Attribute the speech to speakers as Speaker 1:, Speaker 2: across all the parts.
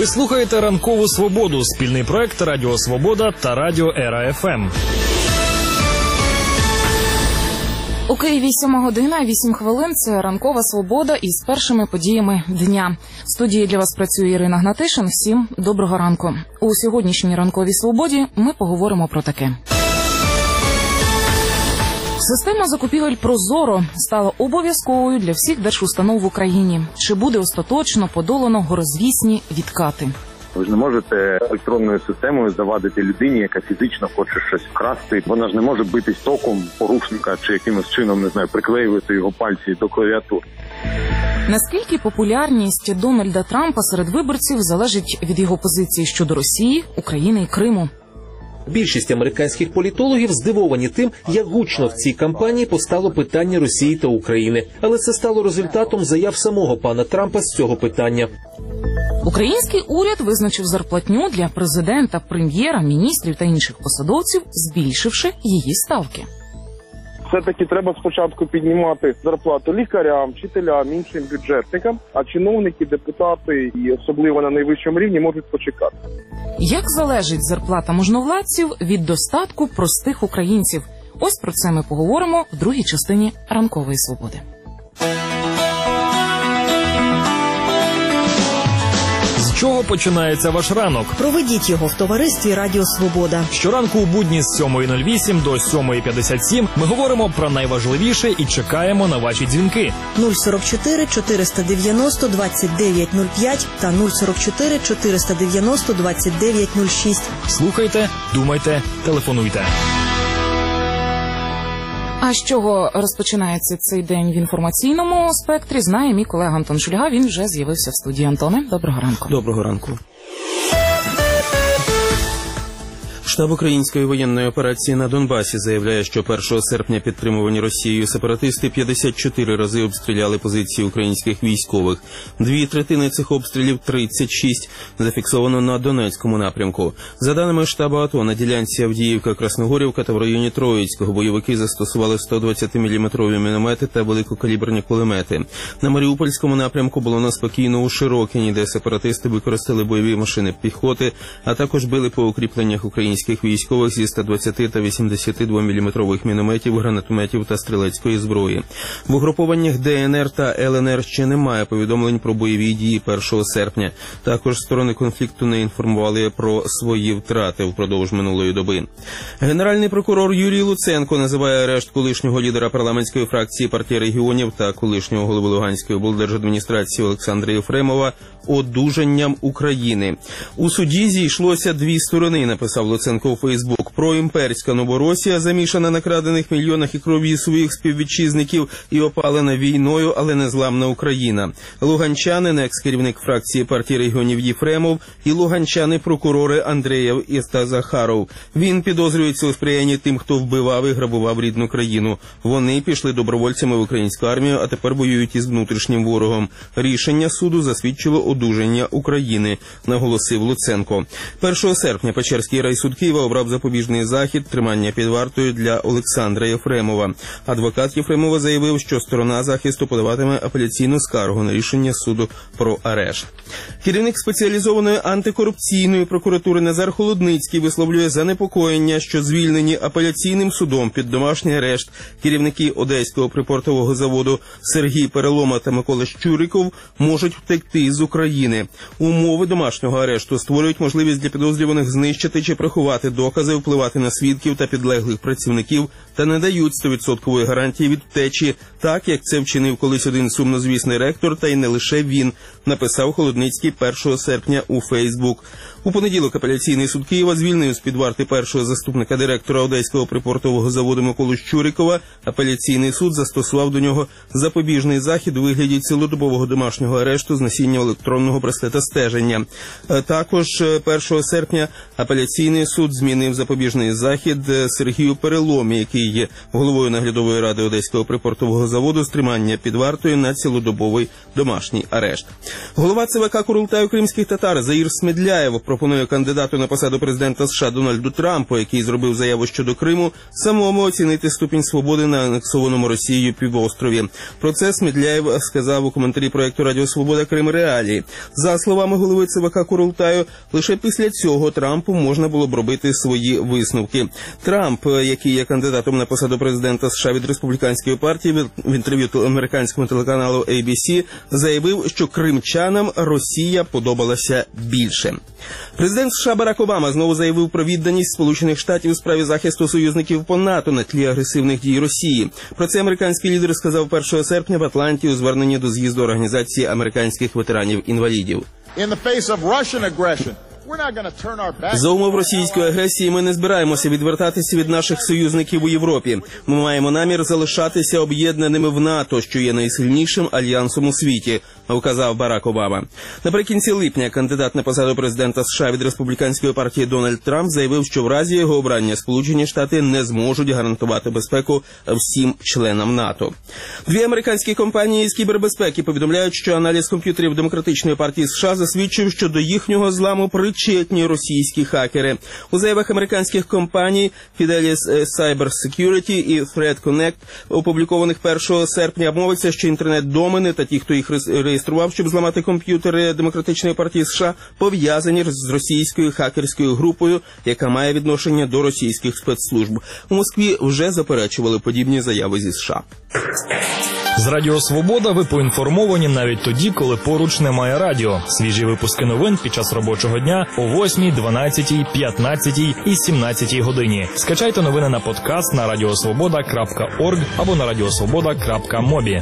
Speaker 1: Ви слухаєте «Ранкову свободу» – спільний проект Радіо Свобода та Радіо Ера ФМ.
Speaker 2: У Києві 7:08. Це «Ранкова свобода» із першими подіями дня. В студії для вас працює Ірина Гнатишин. Всім доброго ранку. У сьогоднішній «Ранковій свободі» ми поговоримо про таке. Система закупівель «Прозоро» стала обов'язковою для всіх держустанов в Україні. Чи буде остаточно подолано горозвісні відкати?
Speaker 3: Ви ж не можете електронною системою завадити людині, яка фізично хоче щось вкрасти. Вона ж не може битись током порушника чи якимось чином, не знаю, приклеювати його пальці до клавіатур.
Speaker 2: Наскільки популярність Дональда Трампа серед виборців залежить від його позиції щодо Росії, України і Криму?
Speaker 4: Більшість американських політологів здивовані тим, як гучно в цій кампанії постало питання Росії та України. Але це стало результатом заяв самого пана Трампа з цього питання.
Speaker 2: Український уряд визначив зарплатню для президента, прем'єра, міністрів та інших посадовців, збільшивши її ставки.
Speaker 5: Все-таки треба спочатку піднімати зарплату лікарям, вчителям, іншим бюджетникам, а чиновники, депутати і особливо на найвищому рівні можуть почекати.
Speaker 2: Як залежить зарплата можновладців від достатку простих українців? Ось про це ми поговоримо в другій частині «Ранкової свободи».
Speaker 1: З чого починається ваш ранок?
Speaker 6: Проведіть його в товаристві Радіо Свобода.
Speaker 1: Щоранку у будні з 7:08 до 7:57 ми говоримо про найважливіше і чекаємо на ваші дзвінки.
Speaker 6: 044 490 2905 та 044 490 2906.
Speaker 1: Слухайте, думайте, телефонуйте.
Speaker 2: А з чого розпочинається цей день в інформаційному спектрі, знає мій колега Антон Шульга. Він вже з'явився в студії. Антоне, доброго ранку.
Speaker 7: Доброго ранку. Штаб української воєнної операції на Донбасі заявляє, що 1 серпня підтримувані Росією сепаратисти 54 рази обстріляли позиції українських військових. 2/3 цих обстрілів, 36, зафіксовано на Донецькому напрямку. За даними штабу АТО, на ділянці Авдіївка-Красногорівка та в районі Троїцького бойовики застосували 120-мм міномети та великокаліберні кулемети. На Маріупольському напрямку було неспокійно у Широкіні, де сепаратисти використали бойові машини піхоти, а також били по укріпленнях українських військових зі 120 та 82-мм мінометів, гранатометів та стрілецької зброї. В угрупованнях ДНР та ЛНР ще немає повідомлень про бойові дії 1 серпня. Також сторони конфлікту не інформували про свої втрати впродовж минулої доби. Генеральний прокурор Юрій Луценко називає арешт колишнього лідера парламентської фракції партії регіонів та колишнього голови Луганської облдержадміністрації Олександра Єфремова одужанням України. У суді зійшлося дві сторони, написав Луценко у Фейсбук. Проімперська Новоросія, замішана на крадених мільйонах і крові своїх співвітчизників і опалена війною, але незламна Україна. Луганчанин, екс-керівник фракції партії регіонів Єфремов, і луганчани-прокурори Андреєв та Захаров. Він підозрюється у сприянні тим, хто вбивав і грабував рідну країну. Вони пішли добровольцями в українську армію, а тепер воюють із внутрішнім ворогом. Рішення суду засвідчило одужання України, наголосив Луценко. 1 серпня Печерський райсуд Києва обрав запобіжний захід тримання під вартою для Олександра Єфремова. Адвокат Єфремова заявив, що сторона захисту подаватиме апеляційну скаргу на рішення суду про арешт. Керівник спеціалізованої антикорупційної прокуратури Назар Холодницький висловлює занепокоєння, що звільнені апеляційним судом під домашній арешт керівники Одеського припортового заводу Сергій Перелома та Микола Щуриков можуть втекти з України. Умови домашнього арешту створюють можливість для підозрюваних знищити чи приховати докази, впливати на свідків та підлеглих працівників та не дають 100% гарантії від втечі, так як це вчинив колись один сумнозвісний ректор, та й не лише він, написав Холодницький 1 серпня у Фейсбук. У понеділок апеляційний суд Києва звільнив з-під варти першого заступника директора Одеського припортового заводу Миколу Щурикова. Апеляційний суд застосував до нього запобіжний захід у вигляді цілодобового домашнього арешту з носінням електронного браслета стеження. Також 1 серпня апеляційний суд змінив запобіжний захід Сергію Переломі, який є головою наглядової ради Одеського припортового заводу з тримання під вартою на цілодобовий домашній арешт. Голова ЦВК Курултаю кримських татар Заїр Смедляєв пропонує кандидату на посаду президента США Дональду Трампу, який зробив заяву щодо Криму, самому оцінити ступінь свободи на анексованому Росією півострові. Про це Смедляєв сказав у коментарі проєкту «Радіо Свобода. Крим. Реалії». За словами голови ЦВК Курултаю, лише після цього Трампу можна було б робити свої висновки. Трамп, який є кандидатом на посаду президента США від республіканської партії, в інтерв'ю американському телеканалу ABC заявив, що кримчанам Росія подобалася більше. Президент США Барак Обама знову заявив про відданість Сполучених Штатів у справі захисту союзників по НАТО на тлі агресивних дій Росії. Про це американський лідер сказав 1 серпня в Атланті у зверненні до з'їзду Організації американських ветеранів-інвалідів. За умов російської агресії ми не збираємося відвертатися від наших союзників у Європі. Ми маємо намір залишатися об'єднаними в НАТО, що є найсильнішим альянсом у світі, вказав Барак Обама. Наприкінці липня кандидат на посаду президента США від республіканської партії Дональд Трамп заявив, що в разі його обрання Сполучені Штати не зможуть гарантувати безпеку всім членам НАТО. Дві американські компанії з кібербезпеки повідомляють, що аналіз комп'ютерів Демократичної партії США засвідчив, що до їхнього зламу причетні російські хакери. У заявах американських компаній Fidelis Cyber Security і Threat Connect, опублікованих 1 серпня, мовиться, що інтернет-домени та ті, хто їх реєстрував, щоб зламати комп'ютери Демократичної партії США, пов'язані з російською хакерською групою, яка має відношення до російських спецслужб. У Москві вже заперечували подібні заяви зі США.
Speaker 1: З Радіо Свобода ви поінформовані навіть тоді, коли поруч немає радіо. Свіжі випуски новин під час робочого дня о 8, 12, 15 і 17 годині. Скачайте новини на подкаст на radiosvoboda.org або на radiosvoboda.mobi.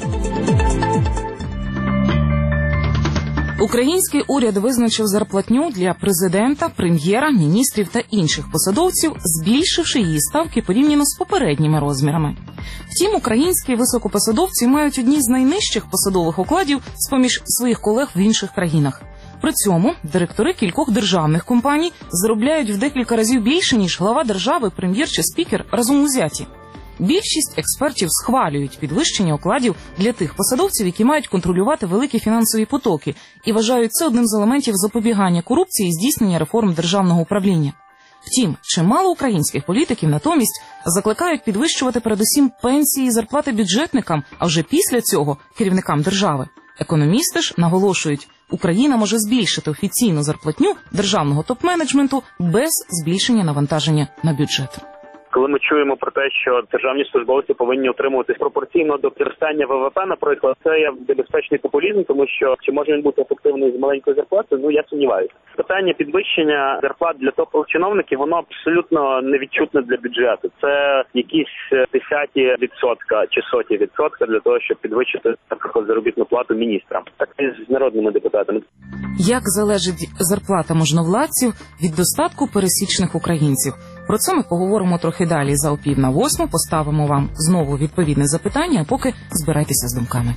Speaker 2: Український уряд визначив зарплатню для президента, прем'єра, міністрів та інших посадовців, збільшивши її ставки порівняно з попередніми розмірами. Втім, українські високопосадовці мають одні з найнижчих посадових окладів з-поміж своїх колег в інших країнах. При цьому директори кількох державних компаній заробляють в декілька разів більше, ніж глава держави, прем'єр чи спікер разом узяті. Більшість експертів схвалюють підвищення окладів для тих посадовців, які мають контролювати великі фінансові потоки, і вважають це одним з елементів запобігання корупції і здійснення реформ державного управління. Втім, чимало українських політиків натомість закликають підвищувати передусім пенсії і зарплати бюджетникам, а вже після цього керівникам держави. Економісти ж наголошують, Україна може збільшити офіційну зарплатню державного топ-менеджменту без збільшення навантаження на бюджет.
Speaker 8: Коли ми чуємо про те, що державні службовці повинні утримуватись пропорційно до зростання ВВП, наприклад, це є небезпечний популізм, тому що чи може він бути ефективний з маленькою зарплатою, я сумніваюся. Питання підвищення зарплат для топ-чиновників, воно абсолютно невідчутне для бюджету. Це якісь 10% чи 100% для того, щоб підвищити, наприклад, заробітну плату міністрам, так і з народними депутатами.
Speaker 2: Як залежить зарплата можновладців від достатку пересічних українців? Про це ми поговоримо трохи далі. За 7:45 поставимо вам знову відповідне запитання, а поки збирайтеся з думками.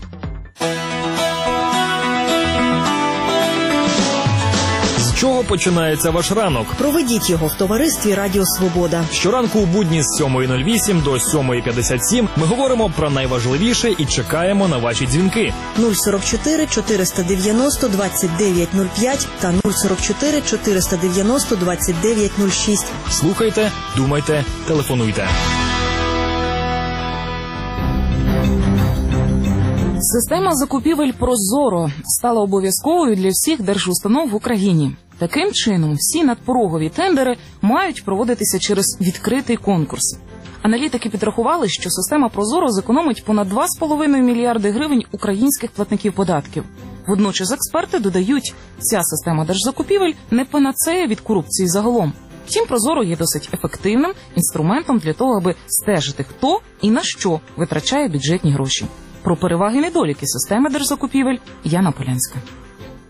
Speaker 1: З чого починається ваш ранок?
Speaker 6: Проведіть його в товаристві Радіо Свобода.
Speaker 1: Щоранку у будні з 7:08 до 7:57 ми говоримо про найважливіше і чекаємо на ваші дзвінки.
Speaker 6: 044 490 2905 та 044 490 2906.
Speaker 1: Слухайте, думайте, телефонуйте.
Speaker 2: Система закупівель «Прозоро» стала обов'язковою для всіх держустанов в Україні. Таким чином, всі надпорогові тендери мають проводитися через відкритий конкурс. Аналітики підрахували, що система «Прозоро» зекономить понад 2,5 мільярди гривень українських платників податків. Водночас експерти додають, ця система держзакупівель не панацея від корупції загалом. Втім, «Прозоро» є досить ефективним інструментом для того, аби стежити, хто і на що витрачає бюджетні гроші. Про переваги і недоліки системи держзакупівель Яна Полянська.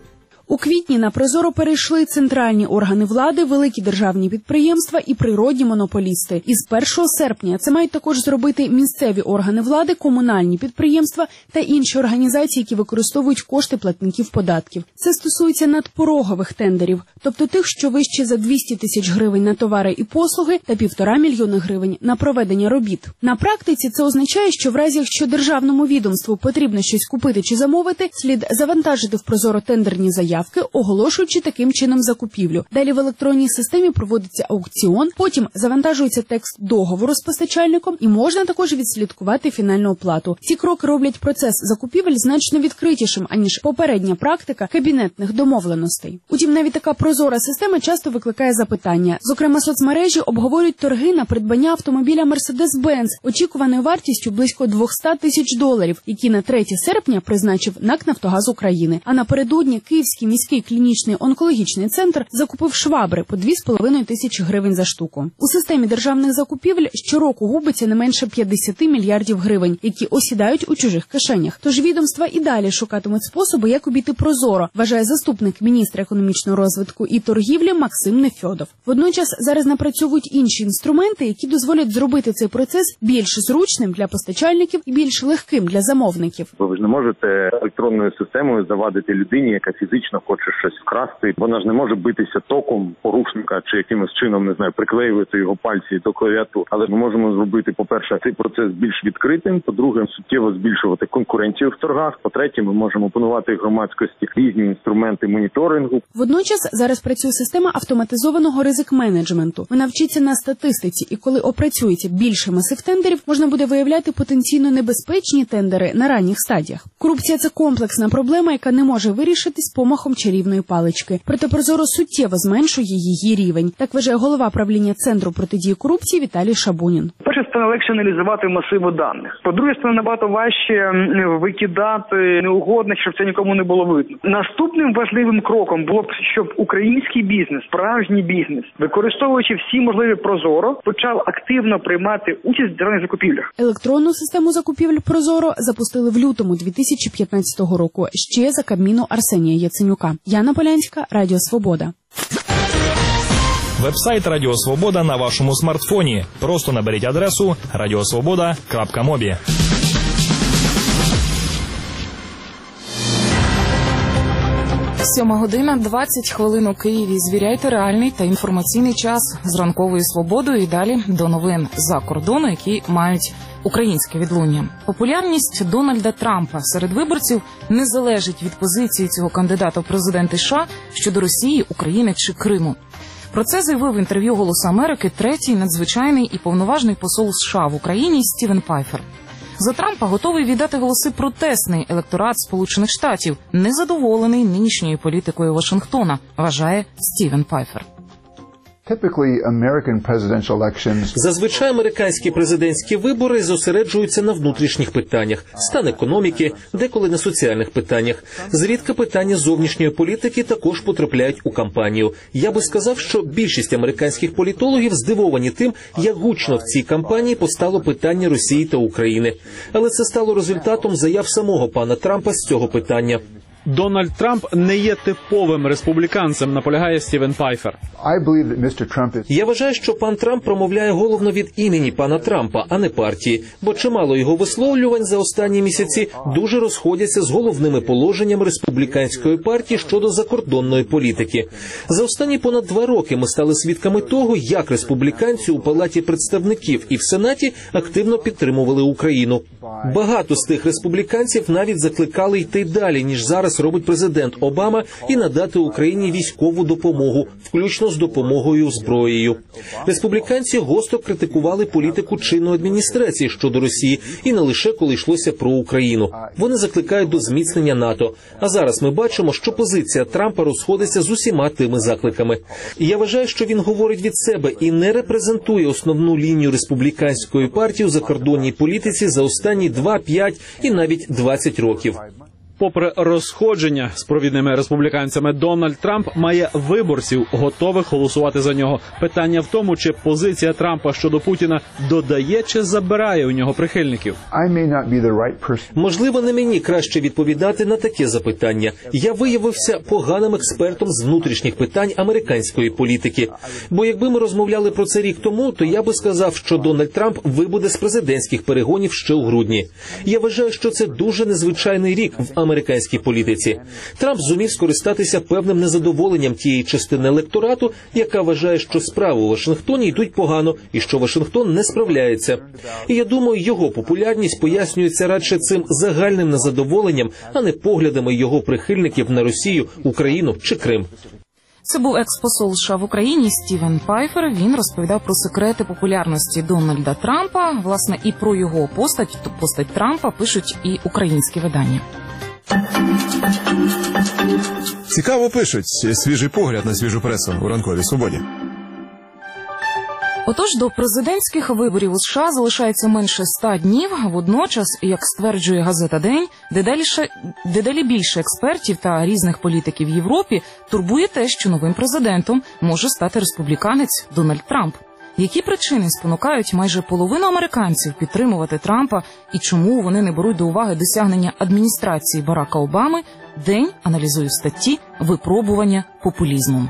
Speaker 9: У квітні на ProZorro перейшли центральні органи влади, великі державні підприємства і природні монополісти. Із 1 серпня це мають також зробити місцеві органи влади, комунальні підприємства та інші організації, які використовують кошти платників податків. Це стосується надпорогових тендерів, тобто тих, що вище за 200 тисяч гривень на товари і послуги та 1,5 мільйона гривень на проведення робіт. На практиці це означає, що в разі, якщо державному відомству потрібно щось купити чи замовити, слід завантажити в ProZorro тендерні заявки, оголошуючи таким чином закупівлю. Далі в електронній системі проводиться аукціон, потім завантажується текст договору з постачальником і можна також відслідкувати фінальну оплату. Ці кроки роблять процес закупівель значно відкритішим, аніж попередня практика кабінетних домовленостей. Утім, навіть така прозора система часто викликає запитання. Зокрема, соцмережі обговорюють торги на придбання автомобіля Mercedes-Benz очікуваною вартістю близько $200 тисяч, які на 3 серпня призначив НАК «Нафтогаз України». А напередодні Київський міський клінічний онкологічний центр закупив швабри по 2,5 тисячі гривень за штуку. У системі державних закупівель щороку губиться не менше 50 мільярдів гривень, які осідають у чужих кишенях. Тож відомства і далі шукатимуть способи, як обійти ProZorro, вважає заступник міністра економічного розвитку і торгівлі Максим Нефьодов. Водночас зараз напрацьовують інші інструменти, які дозволять зробити цей процес більш зручним для постачальників і більш легким для замовників.
Speaker 3: Ви ж не можете електронною системою завадити людині, яка фізично хоче щось вкрасти. Вона ж не може битися током порушника чи якимось чином, не знаю, приклеювати його пальці до клавіатур. Але ми можемо зробити, по-перше, цей процес більш відкритим, по-друге, суттєво збільшувати конкуренцію в торгах, по-третє, ми можемо опанувати громадськості різні інструменти моніторингу.
Speaker 9: Водночас зараз працює система автоматизованого ризик-менеджменту. Вона вчиться на статистиці, і коли опрацюється більше масив тендерів, можна буде виявляти потенційно небезпечні тендери на ранніх стадіях. Корупція – це комплексна проблема, яка не може вирішитись помахом чарівної палички. Проте ProZorro суттєво зменшує її рівень. Так вважає голова правління Центру протидії корупції Віталій Шабунін.
Speaker 10: Перше, стане легше аналізувати масиви даних. По-друге, стане набагато важче викидати неугодних, щоб це нікому не було видно. Наступним важливим кроком було б, щоб український бізнес, справжній бізнес, використовуючи всі можливі ProZorro, почав активно приймати участь в державних закупівлях.
Speaker 9: Електронну систему закупівель ProZorro запустили в лютому 2015 року, ще за Кабміну Арсенія Яценюка. Яна Полянська, Радіо Свобода.
Speaker 1: Вебсайт Радіо Свобода на вашому смартфоні. Просто наберіть адресу radiosvoboda.mobi.
Speaker 2: Сьома година, 20 хвилин у Києві. Звіряйте реальний та інформаційний час з ранковою свободою і далі до новин за кордону, які мають українське відлуння. Популярність Дональда Трампа серед виборців не залежить від позиції цього кандидата в президенти США щодо Росії, України чи Криму. Про це заявив в інтерв'ю «Голосу Америки» третій надзвичайний і повноважний посол США в Україні Стівен Пайфер. За Трампа готовий віддати голоси протестний електорат Сполучених Штатів, незадоволений нинішньою політикою Вашингтона, вважає Стівен Пайфер.
Speaker 4: Зазвичай американські президентські вибори зосереджуються на внутрішніх питаннях, стан економіки, деколи на соціальних питаннях. Зрідка питання зовнішньої політики також потрапляють у кампанію. Я би сказав, що більшість американських політологів здивовані тим, як гучно в цій кампанії постало питання Росії та України. Але це стало результатом заяв самого пана Трампа з цього питання.
Speaker 11: Дональд Трамп не є типовим республіканцем, наполягає Стівен Пайфер.
Speaker 4: Я вважаю, що пан Трамп промовляє головно від імені пана Трампа, а не партії, бо чимало його висловлювань за останні місяці дуже розходяться з головними положеннями республіканської партії щодо закордонної політики. За останні понад 2 роки ми стали свідками того, як республіканці у Палаті представників і в Сенаті активно підтримували Україну. Багато з тих республіканців навіть закликали йти далі, ніж зараз робить президент Обама, і надати Україні військову допомогу, включно з допомогою зброєю. Республіканці гостро критикували політику чинної адміністрації щодо Росії, і не лише коли йшлося про Україну. Вони закликають до зміцнення НАТО. А зараз ми бачимо, що позиція Трампа розходиться з усіма тими закликами. Я вважаю, що він говорить від себе і не репрезентує основну лінію республіканської партії у закордонній політиці за останні 2, 5 і навіть 20 років.
Speaker 11: Попри розходження з провідними республіканцями, Дональд Трамп має виборців, готових голосувати за нього. Питання в тому, чи позиція Трампа щодо Путіна додає чи забирає у нього прихильників.
Speaker 4: Можливо, не мені краще відповідати на таке запитання. Я виявився поганим експертом з внутрішніх питань американської політики. Бо якби ми розмовляли про це рік тому, то я би сказав, що Дональд Трамп вибуде з президентських перегонів ще у грудні. Я вважаю, що це дуже незвичайний рік в американській політиці. Трамп зумів скористатися певним незадоволенням тієї частини електорату, яка вважає, що справи у Вашингтоні йдуть погано і що Вашингтон не справляється. І я думаю, його популярність пояснюється радше цим загальним незадоволенням, а не поглядами його прихильників на Росію, Україну чи Крим.
Speaker 2: Це був екс-посол США в Україні Стівен Пайфер. Він розповідав про секрети популярності Дональда Трампа. Власне, і про його постать Трампа пишуть і українські видання.
Speaker 12: Цікаво пишуть. Свіжий погляд на свіжу пресу у ранковій свободі.
Speaker 2: Отож, до президентських виборів у США залишається менше 100 днів. Водночас, як стверджує газета «День», дедалі більше експертів та різних політиків в Європі турбує те, що новим президентом може стати республіканець Дональд Трамп. Які причини спонукають майже половину американців підтримувати Трампа і чому вони не беруть до уваги досягнення адміністрації Барака Обами, «День» аналізує в статті «Випробування популізмом».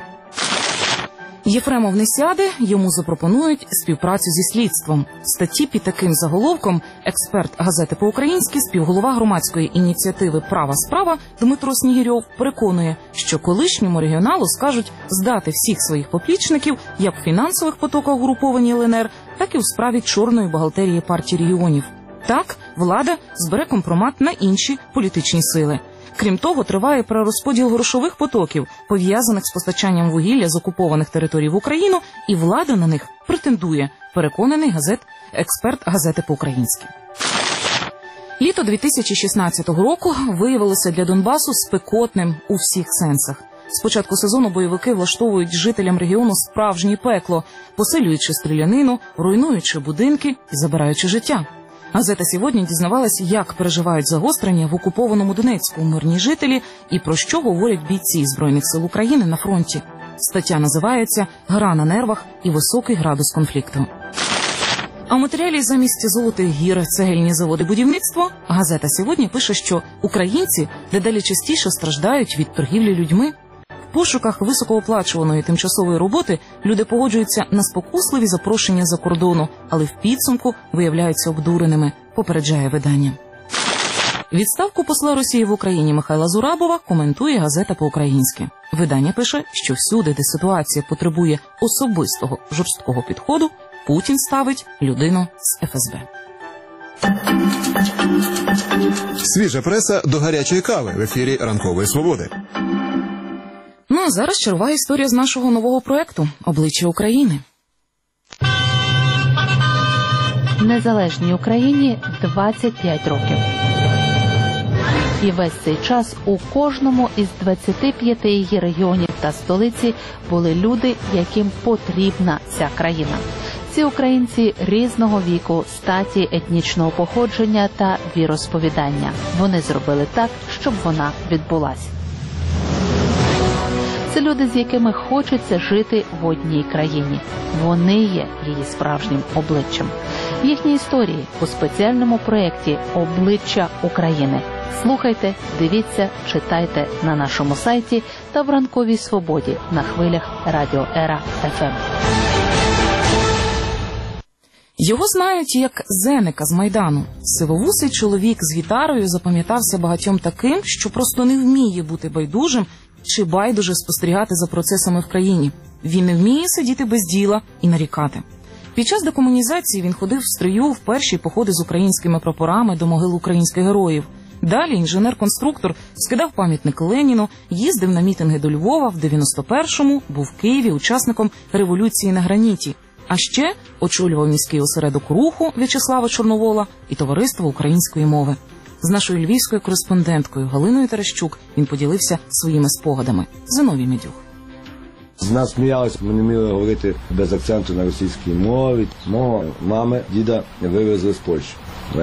Speaker 2: Єфремов не сяде, йому запропонують співпрацю зі слідством. В статті під таким заголовком експерт газети «По-українськи», співголова громадської ініціативи «Права справа» Дмитро Снігирьов переконує, що колишньому регіоналу скажуть здати всіх своїх поплічників як в фінансових потоках угрупованій ЛНР, так і у справі чорної бухгалтерії партії регіонів. Так, влада збере компромат на інші політичні сили. Крім того, триває перерозподіл грошових потоків, пов'язаних з постачанням вугілля з окупованих територій в Україну, і влада на них претендує, переконаний експерт газети «По-українськи». Літо 2016 року виявилося для Донбасу спекотним у всіх сенсах. З початку сезону бойовики влаштовують жителям регіону справжнє пекло, посилюючи стрілянину, руйнуючи будинки і забираючи життя. Газета «Сьогодні» дізнавалась, як переживають загострення в окупованому Донецьку мирні жителі і про що говорять бійці Збройних сил України на фронті. Стаття називається «Гра на нервах і високий градус конфлікту». А в матеріалі замість золотих гір цегельні заводи будівництва газета «Сьогодні» пише, що українці дедалі частіше страждають від торгівлі людьми. В пошуках високооплачуваної тимчасової роботи люди погоджуються на спокусливі запрошення за кордону, але в підсумку виявляються обдуреними, попереджає видання. Відставку посла Росії в Україні Михайла Зурабова коментує газета «По-українськи». Видання пише, що всюди, де ситуація потребує особистого жорсткого підходу, Путін ставить людину з ФСБ.
Speaker 12: Свіжа преса до гарячої кави в ефірі «Ранкової свободи».
Speaker 2: Ну а зараз чергова історія з нашого нового проекту «Обличчя України».
Speaker 13: Незалежній Україні 25 років. І весь цей час у кожному із 25 її регіонів та столиці були люди, яким потрібна ця країна. Ці українці різного віку, статі, етнічного походження та віросповідання. Вони зробили так, щоб вона відбулась. Це люди, з якими хочеться жити в одній країні. Вони є її справжнім обличчям. Їхні історії у спеціальному проєкті «Обличчя України». Слухайте, дивіться, читайте на нашому сайті та в «Ранковій свободі» на хвилях Радіо Ера ФМ.
Speaker 2: Його знають як Зеника з Майдану. Сивовусий чоловік з гітарою запам'ятався багатьом таким, що просто не вміє бути байдужим чи байдуже спостерігати за процесами в країні. Він не вміє сидіти без діла і нарікати. Під час декомунізації він ходив в строю в перші походи з українськими прапорами до могил українських героїв. Далі інженер-конструктор скидав пам'ятник Леніну, їздив на мітинги до Львова, в 91-му був в Києві учасником революції на граніті. А ще очолював міський осередок руху В'ячеслава Чорновола і Товариство української мови. З нашою львівською кореспонденткою Галиною Терещук він поділився своїми спогадами. Зиновій Медюх.
Speaker 14: З нас сміялися, ми не вміли говорити без акценту на російській мові. Мого мами, діда вивезли з Польщі, в Лемки.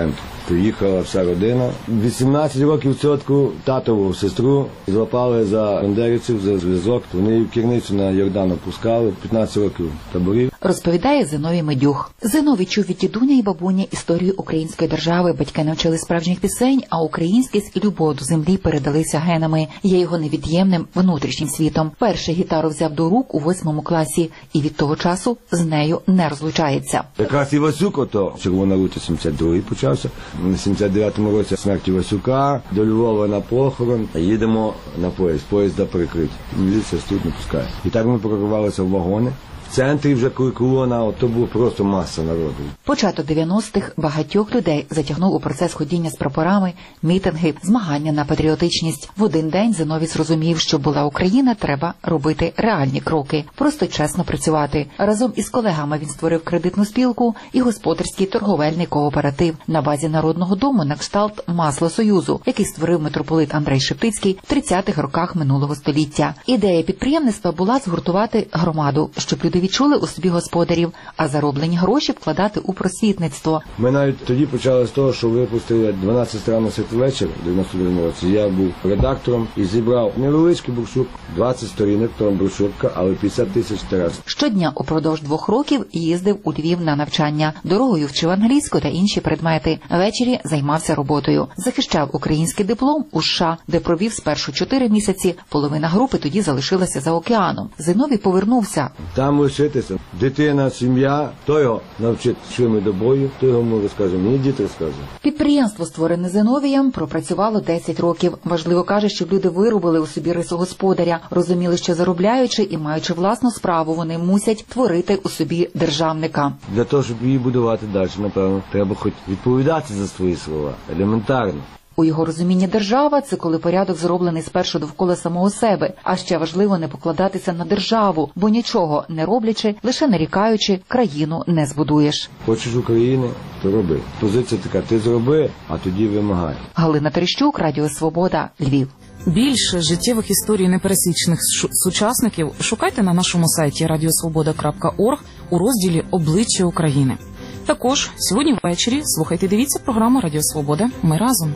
Speaker 14: Приїхала вся родина. 18 років цьотку, татову сестру злапали за бандерівців, за зв'язок. Вони в керницю на Йордан опускали, 15 років таборів.
Speaker 15: Розповідає Зиновій Медюх. Зиновій чув від дідуня і бабуні історію української держави. Батьки навчили справжніх пісень, а українськість і любов до землі передалися генами. Є його невід'ємним внутрішнім світом. Перше гітару взяв до рук у 8 класі і від того часу з нею не розлучається.
Speaker 14: Якраз і Васюк, ото Червона рута 72-й почався. На 79-му році смерті Васюка, до Львова на похорон. Їдемо на поїзд. Поїзда перекрить. Міліція тут не пускає. І так ми прорвалися в вагони. В центрі вже колона, то була просто маса народу.
Speaker 15: Початок 90-х багатьох людей затягнув у процес ходіння з прапорами, мітинги, змагання на патріотичність. В один день Зиновій зрозумів, що була Україна, треба робити реальні кроки, просто чесно працювати. Разом із колегами він створив кредитну спілку і господарський торговельний кооператив на базі Народного дому на кшталт Масло Союзу, який створив митрополит Андрей Шептицький в 30-х роках минулого століття. Ідея підприємництва була згуртувати громаду, щоб люди відчули у собі господарів, а зароблені гроші вкладати у просвітництво.
Speaker 14: Ми навіть тоді почали з того, що випустили 12 странних святвечір в 91 році. Я був редактором і зібрав невеличкий брошур, 20 сторінок, там брошурка, але 50 тисяч тираж.
Speaker 15: Щодня упродовж 2 років їздив у Львів на навчання. Дорогою вчив англійську та інші предмети. Ввечері займався роботою. Захищав український диплом у США, де провів спершу 4 місяці. Половина групи тоді залишилася за океаном. Зиновій повернувся.
Speaker 14: Там лишитися. Дитина, сім'я, то його навчить швидко до бою, то його може, скажімо, мені діти розказують.
Speaker 15: Підприємство, створене Зиновієм, пропрацювало 10 років. Важливо, каже, щоб люди виробили у собі рису господаря, розуміли, що заробляючи і маючи власну справу, вони мусять творити у собі державника.
Speaker 14: Для того, щоб її будувати далі, напевно, треба хоч відповідати за свої слова. Елементарно.
Speaker 15: У його розумінні держава – це коли порядок зроблений спершу довкола самого себе. А ще важливо не покладатися на державу, бо нічого не роблячи, лише нарікаючи, країну не збудуєш.
Speaker 14: Хочеш України, то роби. Позиція така, ти зроби, а тоді вимагай.
Speaker 15: Галина Терещук, Радіо Свобода, Львів.
Speaker 2: Більше життєвих історій непересічних сучасників шукайте на нашому сайті radiosvoboda.org у розділі «Обличчя України». Також сьогодні ввечері слухайте, дивіться програму «Радіо Свобода. Ми разом».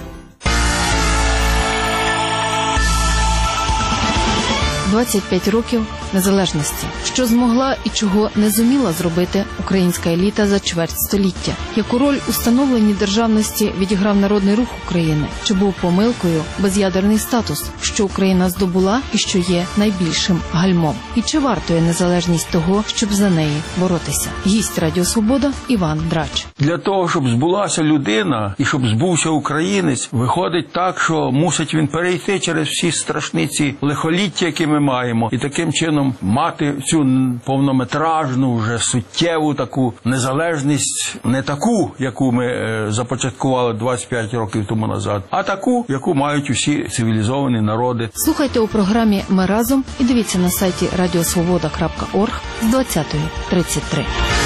Speaker 16: 25 років незалежності. Що змогла і чого не зуміла зробити українська еліта за чверть століття? Яку роль у становленні державності відіграв Народний Рух України? Чи був помилкою без'ядерний статус, що Україна здобула і що є найбільшим гальмом? І чи вартує незалежність того, щоб за неї боротися? Гість Радіо Свобода Іван Драч.
Speaker 17: Для того, щоб збулася людина і щоб збувся українець, виходить так, що мусить він перейти через всі страшні ці лихоліття, які ми маємо, і таким чином мати цю повнометражну, вже суттєву таку незалежність, не таку, яку ми започаткували 25 років тому назад, а таку, яку мають усі цивілізовані народи.
Speaker 16: Слухайте у програмі «Ми разом» і дивіться на сайті radiosvoboda.org з 20:33.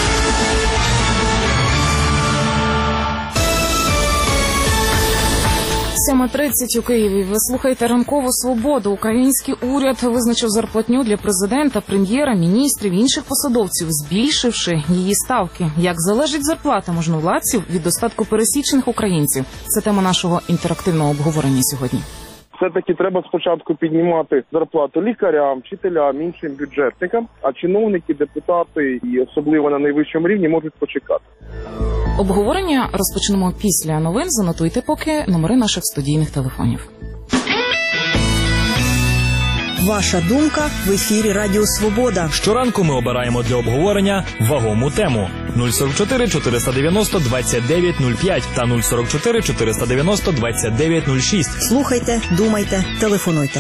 Speaker 2: 7:30 у Києві. Ви слухаєте «Ранкову свободу». Український уряд визначив зарплатню для президента, прем'єра, міністрів і інших посадовців, збільшивши її ставки. Як залежить зарплата можновладців від достатку пересічних українців? Це тема нашого інтерактивного обговорення сьогодні.
Speaker 5: Все-таки треба спочатку піднімати зарплату лікарям, вчителям, іншим бюджетникам, а чиновники, депутати і особливо на найвищому рівні можуть почекати.
Speaker 2: Обговорення розпочнемо після новин. Занотуйте поки номери наших студійних телефонів.
Speaker 6: Ваша думка в ефірі Радіо Свобода.
Speaker 1: Щоранку ми обираємо для обговорення вагому тему. 044 490 2905 та 044 490 2906.
Speaker 6: Слухайте, думайте, телефонуйте.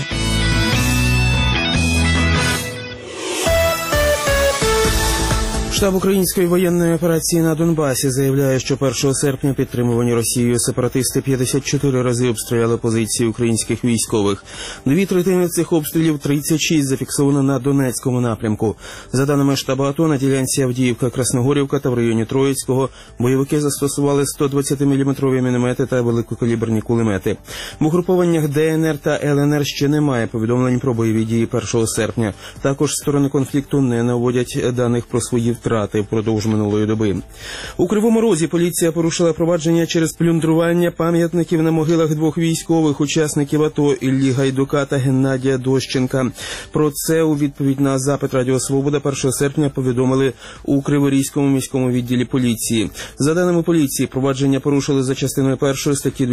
Speaker 7: Штаб української воєнної операції на Донбасі заявляє, що 1 серпня підтримувані Росією сепаратисти 54 рази обстріляли позиції українських військових. 2/3 цих обстрілів, 36, зафіксовано на Донецькому напрямку. За даними штабу АТО, на ділянці Авдіївка-Красногорівка та в районі Троїцького бойовики застосували 120-мм міномети та великокаліберні кулемети. В угрупованнях ДНР та ЛНР ще немає повідомлень про бойові дії 1 серпня. Також сторони конфлікту не наводять даних про свої втрати втрати впродовж минулої доби. У Кривому Розі поліція порушила провадження через плюндрування пам'ятників на могилах двох військових учасників АТО Іллі Гайдука та Геннадія Дощенка. Про це у відповідь на запит Радіо Свобода 1 серпня повідомили у Криворізькому міському відділі поліції. За даними поліції, провадження порушили за частиною 1 статті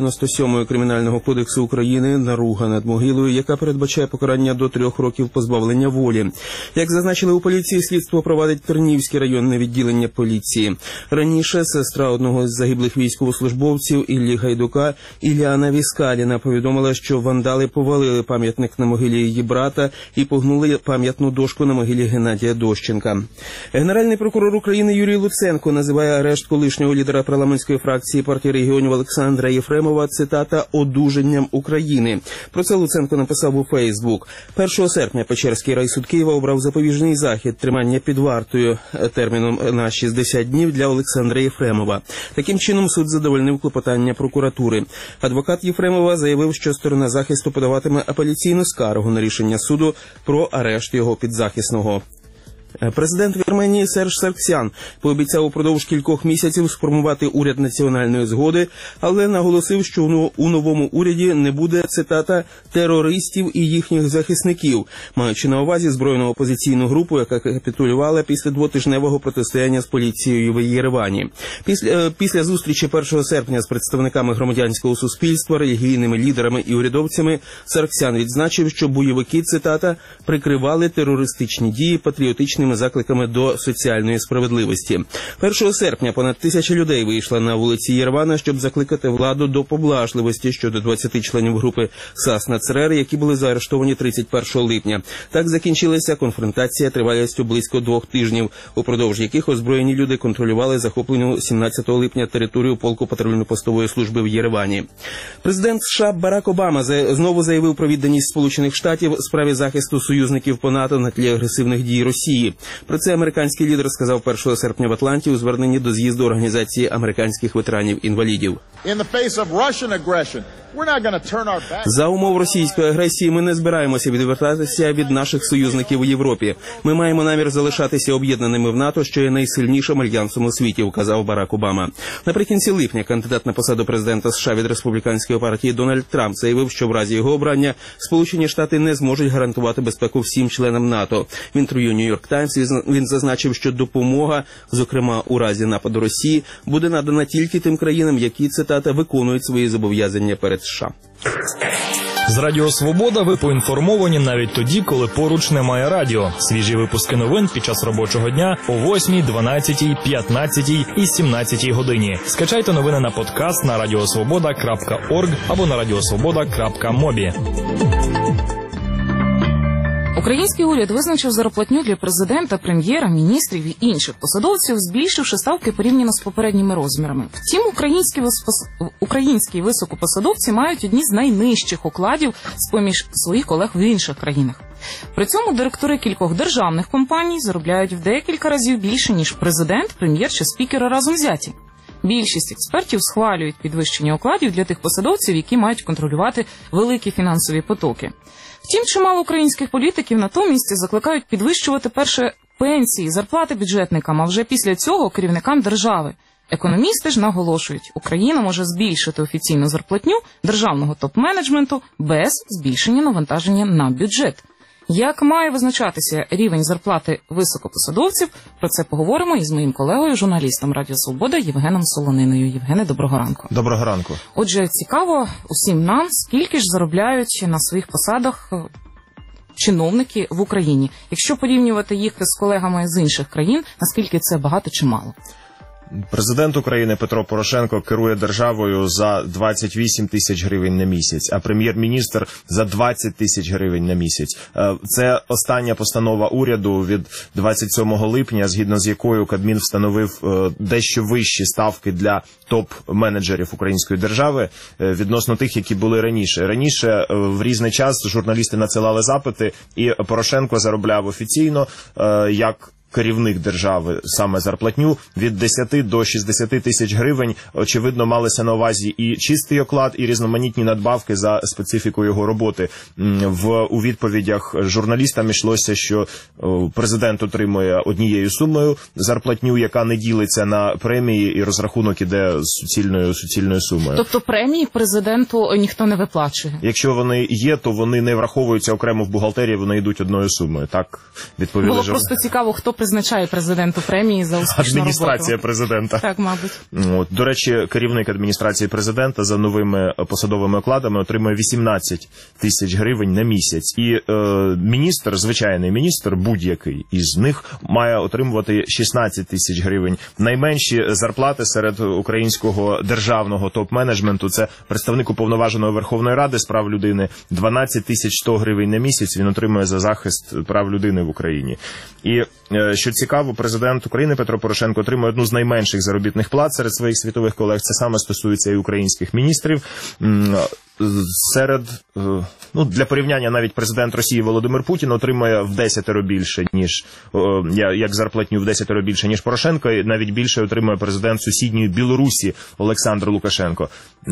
Speaker 7: 297 Кримінального кодексу України наруга над могилою, яка передбачає покарання до 3 років позбавлення волі. Як зазначили у поліції, слідство провадить Тернівське районне відділення поліції. Раніше сестра одного з загиблих військовослужбовців Іллі Гайдука Ілляна Віскаліна повідомила, що вандали повалили пам'ятник на могилі її брата і погнули пам'ятну дошку на могилі Геннадія Дощенка. Генеральний прокурор України Юрій Луценко називає арешт колишнього лідера парламентської фракції партії регіонів Олександра Єфремова, цитата, «одужанням України». Про це Луценко написав у Фейсбук. 1 серпня Печерський райсуд Києва обрав запобіжний захід тримання під вартою терміном на 60 днів для Олександра Єфремова. Таким чином суд задовольнив клопотання прокуратури. Адвокат Єфремова заявив, що сторона захисту подаватиме апеляційну скаргу на рішення суду про арешт його підзахисного. Президент Вірменії Серж Сарксян пообіцяв упродовж кількох місяців сформувати уряд національної згоди, але наголосив, що у новому уряді не буде, цитата, «терористів і їхніх захисників», маючи на увазі збройну опозиційну групу, яка капітулювала після двотижневого протистояння з поліцією в Єревані. Після зустрічі 1 серпня з представниками громадянського суспільства, релігійними лідерами і урядовцями Сарксян відзначив, що бойовики, цитата, «прикривали терористичні дії патріотичними закликами до соціальної справедливості». 1 серпня понад 1000 людей вийшла на вулиці Єревана, щоб закликати владу до поблажливості щодо 20 членів групи САС НАЦРР, які були заарештовані 31 липня. Так закінчилася конфронтація тривалістю близько 2 тижнів, упродовж яких озброєні люди контролювали захоплену 17 липня територію полку патрульно-постової служби в Єревані. Президент США Барак Обама знову заявив про відданість Сполучених Штатів справі захисту союзників по НАТО на тлі агресивних дій Росії. Про це американський лідер сказав 1 серпня в Атланті у зверненні до з'їзду Організації американських ветеранів-інвалідів. За умов російської агресії ми не збираємося відвертатися від наших союзників у Європі. Ми маємо намір залишатися об'єднаними в НАТО, що є найсильнішим альянсом у світі, вказав Барак Обама. Наприкінці липня кандидат на посаду президента США від республіканської партії Дональд Трамп заявив, що в разі його обрання Сполучені Штати не зможуть гарантувати безпеку всім членам НАТО. В інтерв'ю Нью-Йорк Таймс він зазначив, що допомога, зокрема у разі нападу Росії, буде надана тільки тим країнам, які, цитата, виконують свої зобов'язання перед США.
Speaker 1: З Радіо Свобода ви поінформовані навіть тоді, коли поруч немає радіо. Свіжі випуски новин під час робочого дня о 8, 12, 15 і 17 годині. Скачайте новини на подкаст на radiosvoboda.org або на radiosvoboda.mobi.
Speaker 2: Український уряд визначив зарплатню для президента, прем'єра, міністрів і інших посадовців, збільшивши ставки порівняно з попередніми розмірами. Втім, українські високопосадовці мають одні з найнижчих окладів з-поміж своїх колег в інших країнах. При цьому директори кількох державних компаній заробляють в декілька разів більше, ніж президент, прем'єр чи спікери разом взяті. Більшість експертів схвалюють підвищення окладів для тих посадовців, які мають контролювати великі фінансові потоки. Втім, чимало українських політиків натомість закликають підвищувати перше пенсії, зарплати бюджетникам, а вже після цього керівникам держави. Економісти ж наголошують, Україна може збільшити офіційну зарплатню державного топ-менеджменту без збільшення навантаження на бюджет. Як має визначатися рівень зарплати високопосадовців, про це поговоримо із моїм колегою, журналістом Радіо Свобода Євгеном Солониною. Євгене, доброго ранку.
Speaker 18: Доброго ранку.
Speaker 2: Отже, цікаво усім нам, скільки ж заробляють на своїх посадах чиновники в Україні. Якщо порівнювати їх з колегами з інших країн, наскільки це багато чи мало?
Speaker 18: Президент України Петро Порошенко керує державою за 28 тисяч гривень на місяць, а прем'єр-міністр за 20 тисяч гривень на місяць. Це остання постанова уряду від 27 липня, згідно з якою Кабмін встановив дещо вищі ставки для топ-менеджерів української держави відносно тих, які були раніше. Раніше в різний час журналісти надсилали запити, і Порошенко заробляв офіційно як керівник держави саме зарплатню від 10 до 60 тисяч гривень. Очевидно, малися на увазі і чистий оклад, і різноманітні надбавки за специфікою його роботи. У відповідях журналістам йшлося, що президент отримує однією сумою зарплатню, яка не ділиться на премії, і розрахунок іде суцільною сумою.
Speaker 2: Тобто премії президенту ніхто не виплачує?
Speaker 18: Якщо вони є, то вони не враховуються окремо в бухгалтерії, вони йдуть одною сумою. Так відповіли.
Speaker 2: Було просто цікаво, хто призначає президенту премії за успішну роботу.
Speaker 18: Адміністрація президента.
Speaker 2: Так, мабуть.
Speaker 18: До речі, керівник адміністрації президента за новими посадовими окладами отримує 18 тисяч гривень на місяць. І міністр, звичайний міністр, будь-який із них, має отримувати 16 тисяч гривень. Найменші зарплати серед українського державного топ-менеджменту – це представник уповноваженої Верховної Ради з прав людини, 12 тисяч 100 гривень на місяць він отримує за захист прав людини в Україні. І, що цікаво, президент України Петро Порошенко отримує одну з найменших заробітних плат серед своїх світових колег. Це саме стосується і українських міністрів. Для порівняння, навіть президент Росії Володимир Путін отримує в 10 більше, ніж, як зарплатню в 10 більше, ніж Порошенко, і навіть більше отримує президент сусідньої Білорусі Олександр Лукашенко.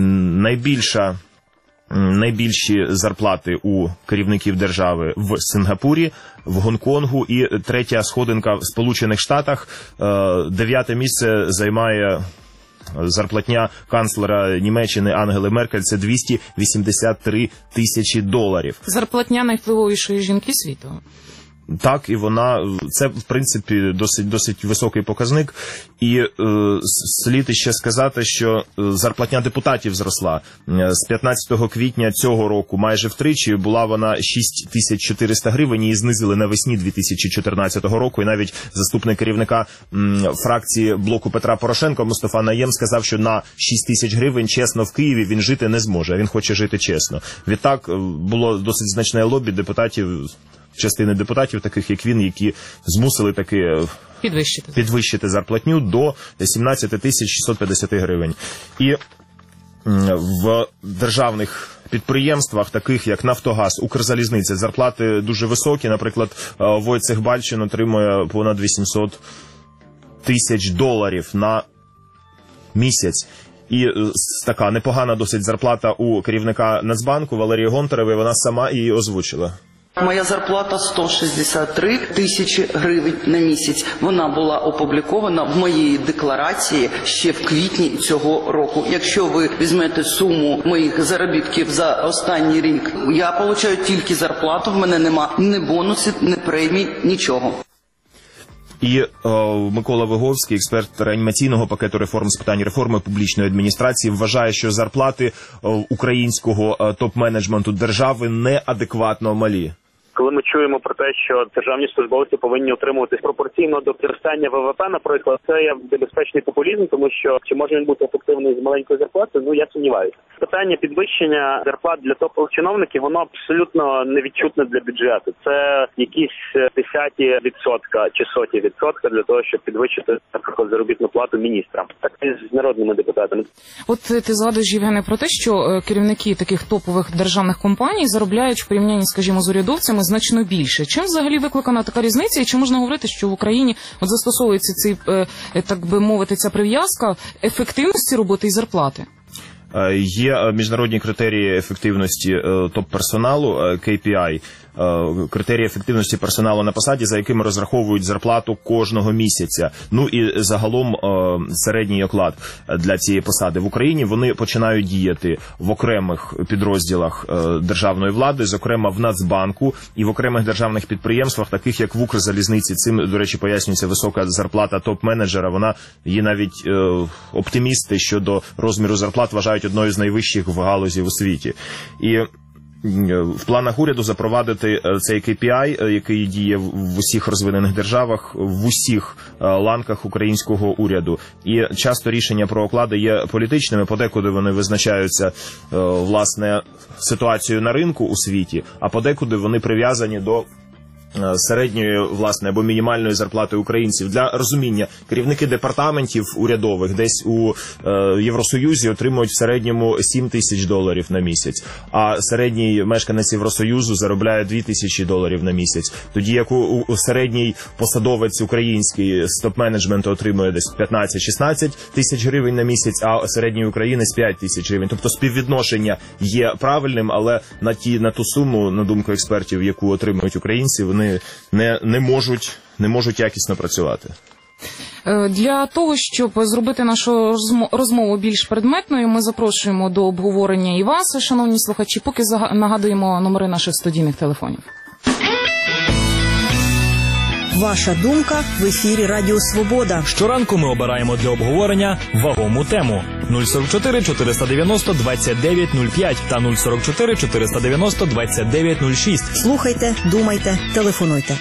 Speaker 18: Найбільші зарплати у керівників держави в Сингапурі, в Гонконгу і третя сходинка в Сполучених Штатах. 9-те місце займає зарплатня канцлера Німеччини Ангели Меркель, це 283 тисячі доларів.
Speaker 2: Зарплатня найвпливовішої жінки світу.
Speaker 18: Так, і це, в принципі, досить високий показник. І слід іще сказати, що зарплатня депутатів зросла. З 15 квітня цього року майже втричі була вона 6400 гривень, її знизили навесні 2014 року. І навіть заступник керівника фракції блоку Петра Порошенка Мустафа Найєм сказав, що на 6000 гривень чесно в Києві він жити не зможе, він хоче жити чесно. Відтак було досить значне лобі депутатів, частини депутатів, таких як він, які змусили таки підвищити зарплатню до 17 650 гривень. І в державних підприємствах, таких як Нафтогаз, Укрзалізниця, зарплати дуже високі. Наприклад, Войцех Бальчин отримує понад 800 тисяч доларів на місяць. І така непогана досить зарплата у керівника Нацбанку Валерії Гонтаревої, вона сама її озвучила.
Speaker 19: Моя зарплата 163 тисячі гривень на місяць. Вона була опублікована в моїй декларації ще в квітні цього року. Якщо ви візьмете суму моїх заробітків за останній рік, я отримую тільки зарплату, в мене нема ні бонусів, ні премій, нічого.
Speaker 18: І Микола Виговський, експерт реанімаційного пакету реформ з питань реформи публічної адміністрації, вважає, що зарплати українського топ-менеджменту держави неадекватно малі.
Speaker 8: Коли ми чуємо про те, що державні службовці повинні утримуватись пропорційно до зростання ВВП, наприклад, це є небезпечний популізм, тому що чи може він бути ефективний з маленької зарплати, я сумніваюся. Питання підвищення зарплат для топових чиновників, воно абсолютно невідчутне для бюджету. Це якісь 10% чи 100% для того, щоб підвищити, наприклад, заробітну плату міністрам, так і з народними депутатами.
Speaker 2: От ти згадуєш, Євгене, про те, що керівники таких топових державних компаній заробляють в порівнянні, скажімо, з урядовцями значно більше. Чим взагалі викликана така різниця, і чи можна говорити, що в Україні застосовується так би мовити, ця прив'язка ефективності роботи і зарплати?
Speaker 18: Є міжнародні критерії ефективності топ-персоналу, KPI, критерії ефективності персоналу на посаді, за якими розраховують зарплату кожного місяця. І загалом середній оклад для цієї посади. В Україні вони починають діяти в окремих підрозділах державної влади, зокрема в Нацбанку і в окремих державних підприємствах, таких як в Укрзалізниці. Цим, до речі, пояснюється висока зарплата топ-менеджера. Вона є навіть оптимісти щодо розміру зарплат вважають одною з найвищих в галузі у світі. І в планах уряду запровадити цей KPI, який діє в усіх розвинених державах, в усіх ланках українського уряду. І часто рішення про оклади є політичними, подекуди вони визначаються, власне, ситуацією на ринку у світі, а подекуди вони прив'язані до середньої, власне, або мінімальної зарплати українців. Для розуміння, керівники департаментів урядових десь у Євросоюзі отримують в середньому $7 тисяч на місяць, а середній мешканець Євросоюзу заробляє $2 тисячі на місяць. Тоді як у середній посадовець український з топ-менеджменту отримує десь 15-16 тисяч гривень на місяць, а середній українець 5 тисяч гривень. Тобто співвідношення є правильним, але на ту суму, на думку експертів, яку отримують українці, вони не можуть якісно працювати.
Speaker 2: Для того, щоб зробити нашу розмову більш предметною, ми запрошуємо до обговорення і вас, шановні слухачі, поки нагадуємо номери наших студійних телефонів.
Speaker 6: Ваша думка в ефірі Радіо Свобода.
Speaker 1: Щоранку ми обираємо для обговорення вагому тему. 044 490 2905 та 044 490 2906.
Speaker 6: Слухайте, думайте, телефонуйте.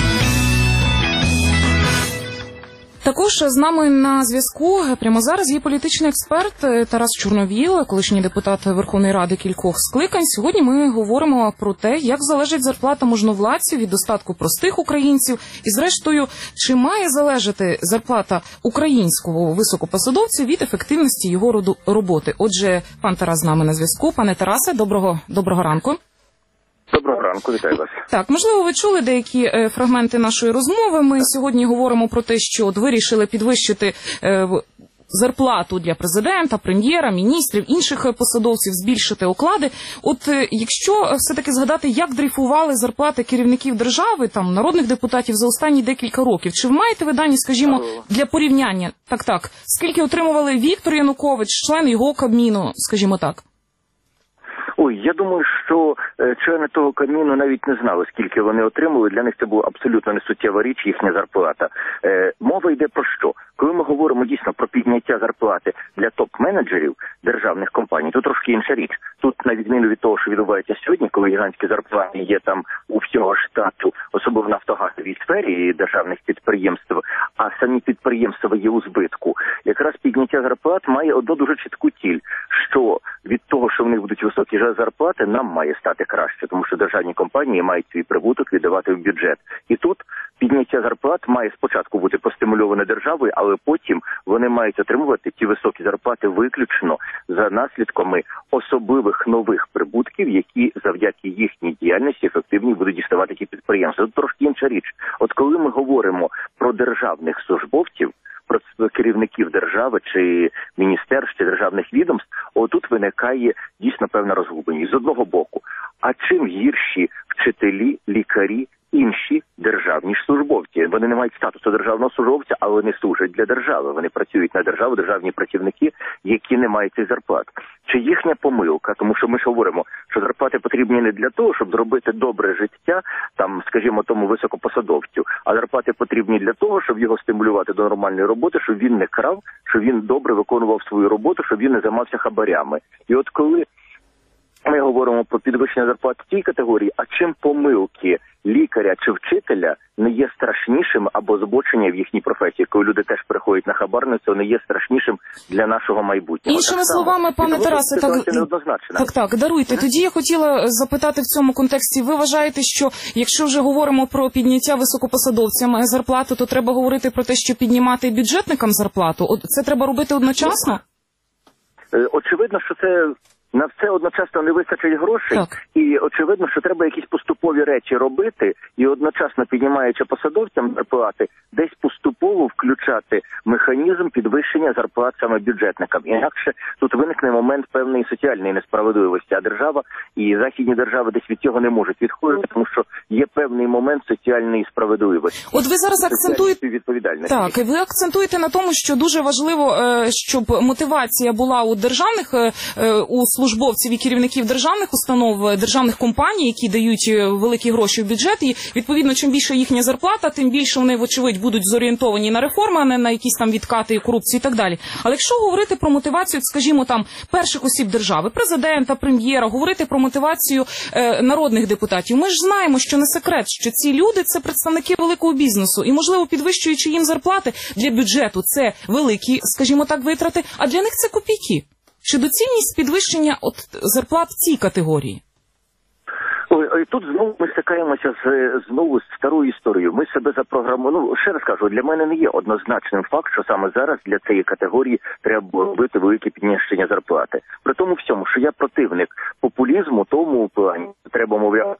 Speaker 2: Також з нами на зв'язку прямо зараз є політичний експерт Тарас Чорновіл, колишній депутат Верховної Ради кількох скликань. Сьогодні ми говоримо про те, як залежить зарплата можновладців від достатку простих українців. І зрештою, чи має залежати зарплата українського високопосадовця від ефективності його роботи. Отже, пан Тарас з нами на зв'язку. Пане Тарасе, доброго ранку.
Speaker 20: Доброго ранку, вітаю вас.
Speaker 2: Так, можливо, ви чули деякі фрагменти нашої розмови. Ми сьогодні говоримо про те, що вирішили підвищити зарплату для президента, прем'єра, міністрів, інших посадовців, збільшити оклади. От якщо все-таки згадати, як дрейфували зарплати керівників держави, там, народних депутатів за останні декілька років, чи ви маєте ви дані, скажімо, для порівняння? Так, скільки отримували Віктор Янукович, член його Кабміну, скажімо так?
Speaker 20: Я думаю, що члени того Кабміну навіть не знали, скільки вони отримали. Для них це була абсолютно несуттєва річ, їхня зарплата. Мова йде про що? Коли ми говоримо дійсно про підняття зарплати для топ-менеджерів державних компаній, то трошки інша річ. Тут, на відміну від того, що відбувається сьогодні, коли гігантські зарплати є там у всього штату, особливо в нафтогазовій сфері державних підприємств, а самі підприємства є у збитку, якраз підняття зарплат має одну дуже чітку ціль, що від того, що в них будуть високі зарплати, нам має стати краще, тому що державні компанії мають свій прибуток віддавати в бюджет. І тут підняття зарплат має спочатку бути постимульоване державою, але потім вони мають отримувати ті високі зарплати виключно за наслідками особливих нових прибутків, які завдяки їхній діяльності ефективні будуть діставати ті підприємства. Тут трошки інша річ. От коли ми говоримо про державних службовців, про керівників держави чи міністерств, чи державних відомств, отут виникає дійсно певна розгубленість. З одного боку, а чим гірші вчителі, лікарі, інші державні службовці? Вони не мають статусу державного службовця, але вони служать для держави. Вони працюють на державу, державні працівники, які не мають цих зарплат. Чи їхня помилка? Тому що ми ж говоримо, що зарплати потрібні не для того, щоб зробити добре життя, там, скажімо, тому високопосадовцю, а зарплати потрібні для того, щоб його стимулювати до нормальної роботи, щоб він не крав, щоб він добре виконував свою роботу, щоб він не займався хабарями. І от коли ми говоримо про підвищення зарплат в цій категорії, а чим помилки лікаря чи вчителя не є страшнішим або збочення в їхній професії, коли люди теж приходять на хабарництво, не є страшнішим для нашого майбутнього.
Speaker 2: Іншими словами, пане Тарасе, так, даруйте. Тоді я хотіла запитати в цьому контексті, ви вважаєте, що якщо вже говоримо про підняття високопосадовцям зарплату, то треба говорити про те, що піднімати бюджетникам зарплату? Це треба робити одночасно?
Speaker 20: Очевидно, що це на все одночасно не вистачить грошей, і очевидно, що треба якісь поступові речі робити, і одночасно піднімаючи посадовцям зарплати, десь поступово включати механізм підвищення зарплат саме бюджетникам. Інакше тут виникне момент певної соціальної несправедливості, а держава і західні держави десь від цього не можуть відходити, тому що є певний момент соціальної справедливості.
Speaker 2: От ви зараз акцентуєте, так, ви акцентуєте на тому, що дуже важливо, щоб мотивація була у державних, у службовців і керівників державних установ, державних компаній, які дають великі гроші в бюджет, і відповідно, чим більше їхня зарплата, тим більше вони, вочевидь, будуть зорієнтовані на реформи, а не на якісь там відкати і корупцію і так далі. Але якщо говорити про мотивацію, скажімо, там, перших осіб держави, президента, прем'єра, говорити про мотивацію народних депутатів, ми ж знаємо, що не секрет, що ці люди – це представники великого бізнесу, і, можливо, підвищуючи їм зарплати для бюджету, це великі, скажімо так, витрати, а для них це копійки. Чи доцільність підвищення зарплат в цій категорії?
Speaker 20: тут знову ми стикаємося знову з старою історією. Ми себе запрограмували. Ще раз кажу, для мене не є однозначним факт, що саме зараз для цієї категорії треба робити велике підвищення зарплати. При тому всьому, що я противник популізму, тому плані треба, мовляв,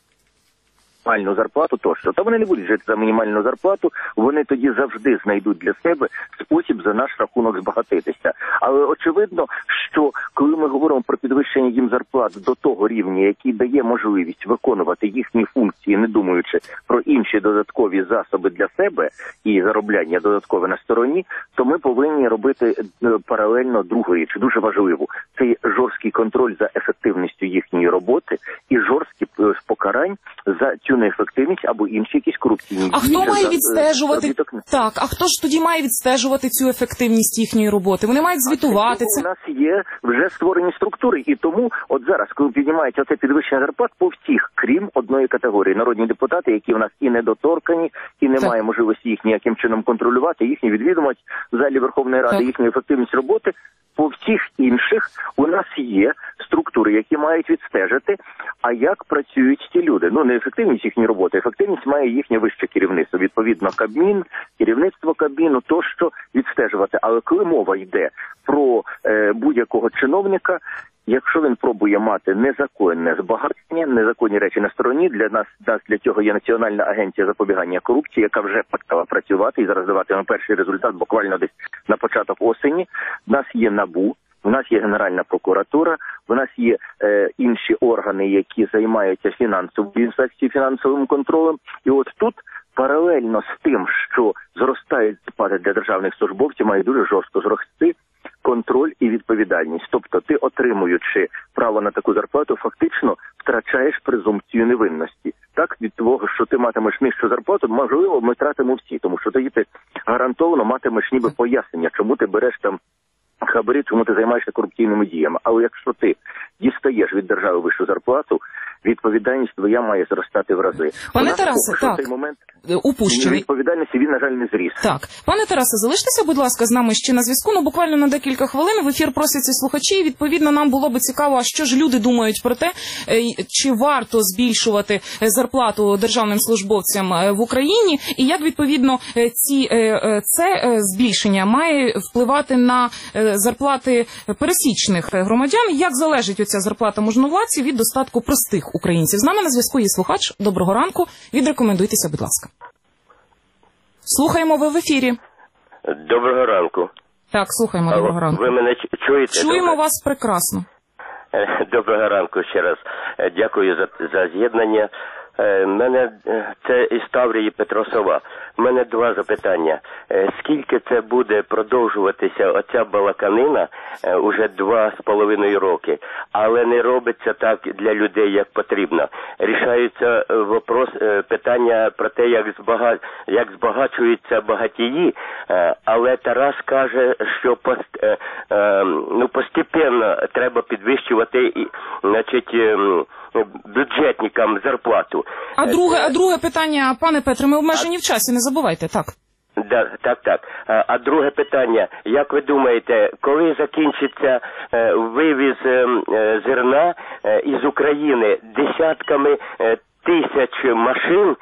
Speaker 20: мінімальну зарплату тощо. Та вони не будуть жити за мінімальну зарплату, вони тоді завжди знайдуть для себе спосіб за наш рахунок збагатитися. Але очевидно, що коли ми говоримо про підвищення їм зарплат до того рівня, який дає можливість виконувати їхні функції, не думаючи про інші додаткові засоби для себе і заробляння додаткове на стороні, то ми повинні робити паралельно другу річ, дуже важливу. Це жорсткий контроль за ефективністю їхньої роботи і жорсткі покарань за цю неефективність або інші якісь корупційні.
Speaker 2: А хто має відстежувати? Так, а хто ж тоді має відстежувати цю ефективність їхньої роботи? Вони мають звітувати це.
Speaker 20: У нас є вже створені структури, і тому от зараз, коли піднімається це підвищення зарплат по всіх, крім одної категорії, народні депутати, які в нас і недоторкані, і немає можливості їх ніяким чином контролювати, їхні відвідуваність в залі Верховної Ради, їхню ефективність роботи. По всіх інших у нас є структури, які мають відстежити, а як працюють ті люди. Ну, не ефективність їхньої роботи, ефективність має їхнє вище керівництво. Відповідно, Кабмін, керівництво Кабміну, тощо відстежувати. Але коли мова йде про будь-якого чиновника, якщо він пробує мати незаконне збагачення, незаконні речі на стороні, для цього є Національна агенція запобігання корупції, яка вже почала працювати і зараз даватиме перший результат буквально десь на початок осені. У нас є НАБУ, у нас є Генеральна прокуратура, у нас є інші органи, які займаються фінансовою інспекцією, фінансовим контролем. І от тут паралельно з тим, що зростають зарплати для державних службовців, має дуже жорстко зрости контроль і відповідальність. Тобто ти, отримуючи право на таку зарплату, фактично втрачаєш презумпцію невинності. Так, від того, що ти матимеш нижчу зарплату, можливо, ми втратимо всі, тому що тоді ти гарантовано матимеш ніби пояснення, чому ти береш там хабарі, чому ти займаєшся корупційними діями. Але якщо ти дістаєш від держави вищу зарплату, відповідальність твоя має зростати в рази.
Speaker 2: Пане Тарасе, так,
Speaker 20: цей момент
Speaker 2: упущений.
Speaker 20: Відповідальності він, на жаль, не зріс.
Speaker 2: Так. Пане Тарасе, залиштеся, будь ласка, з нами ще на зв'язку. Ну, буквально на декілька хвилин в ефір просяться слухачі. Відповідно, нам було би цікаво, а що ж люди думають про те, чи варто збільшувати зарплату державним службовцям в Україні, і як, відповідно, це збільшення має впливати на зарплати пересічних громадян. Як залежить оця зарплата можновладців від достатку простих українців? З нами на зв'язку є слухач. Доброго ранку. Відрекомендуйтеся, будь ласка. Слухаємо, ви в ефірі.
Speaker 21: Доброго ранку.
Speaker 2: Так, слухаємо, доброго ранку.
Speaker 21: Ви мене чуєте?
Speaker 2: Чуємо вас прекрасно.
Speaker 21: Доброго ранку ще раз. Дякую за з'єднання. Мене це із Таврії Петро Сова. У мене два запитання. Скільки це буде продовжуватися оця балаканина уже 2,5 роки, але не робиться так для людей, як потрібно. Рішаються питання про те, як збагачуються багатії, але Тарас каже, що постепенно треба підвищувати, значить, бюджетникам зарплату.
Speaker 2: А друге питання, пане Петре, ми обмежені в часі, не забувайте, так?
Speaker 21: Так. А друге питання, як ви думаєте, коли закінчиться вивіз зерна із України десятками тисяч машин